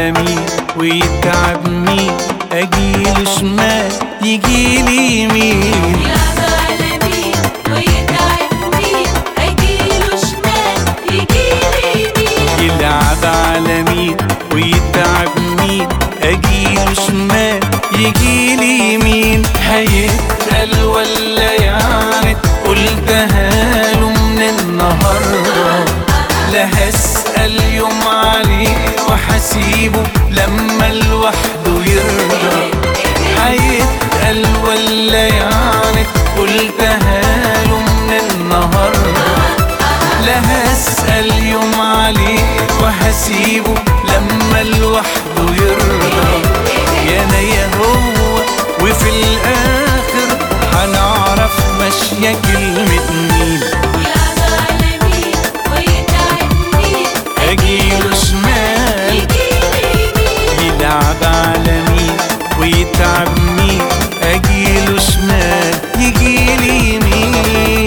على مين ويتعب مين، اجيله شمال يجيلي يمين. يلعب على مين ويتعب مين، اجيله شمال يجيلي يمين. يلعب على مين ويتعب مين، اجيله شمال يجيلي يمين. هيتقل ولا يعني قلتها له من النهارده، لا هسأل يوم عليه وحسيبه لما لوحده يرضى. هيتقل ولا يعني قلتها له من النهارده، لا هسأل يوم عليه وحسيبه لما لوحده يرضى. يا انا يا هو وفي الاخر هنعرف ماشيه كلمه مين. يلعب على مين ويتعب مين، اجيله شمال يجيلي يمين. يلعب على مين ويتعب مين، اجيله شمال يجيلي يمين.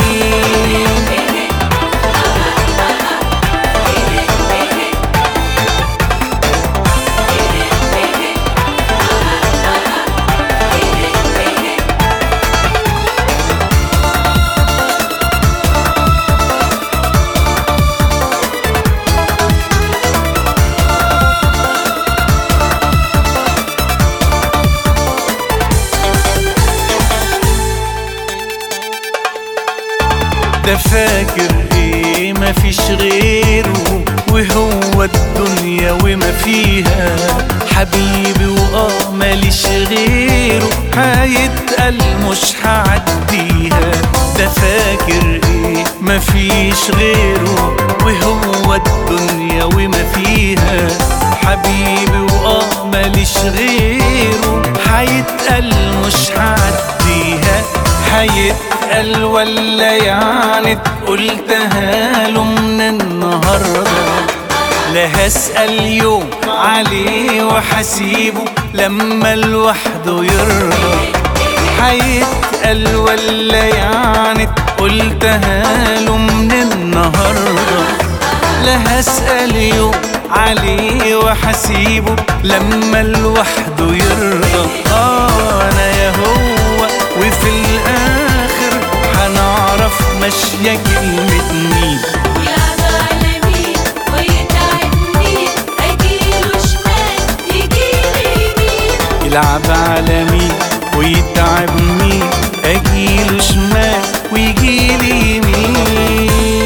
ده فاكر ايه مفيش غيره، وهو الدنيا وما فيها حبيبي ماليش غيره. هيتقل مش هعديها، ده فاكر ايه مفيش غيره، وهو الدنيا وما فيها حبيبي ماليش غيره. هيتقل مش هعديها، هيتقل ولا يعني قلتها له من النهارده، لا هسأل يوم عليه وحسيبه لما لوحده يرضى. هيتقل ولا يعني قلتها له من النهارده، لا هسأل يوم عليه وحسيبه لما لوحده يرضى. انا يا هو وفي الاخر هنعرف ماشيه كلمه مين. يلعب على مين ويتعب مين، اجيله شمال يجيلي يمين. يلعب على مين ويتعب مين، اجيله شمال ويجيلي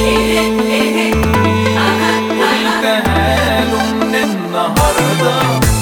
يمين. قلتها له من النهارده،